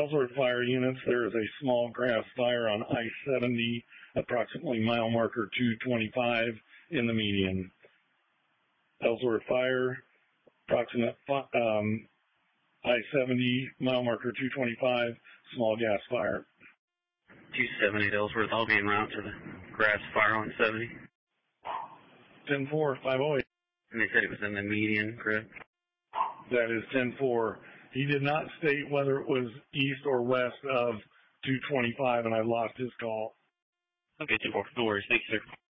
Ellsworth Fire Units, there is a small grass fire on I-70, approximately mile marker 225 in the median. Ellsworth Fire, approximate I-70, mile marker 225, small gas fire. 278 Ellsworth, I'll be en route to the grass fire on 70. 10-4, 508. And they said it was in the median, correct? That is 10-4. He did not state whether it was east or west of 225, and I lost his call. Okay, 10-4. No worries. Thank you, sir.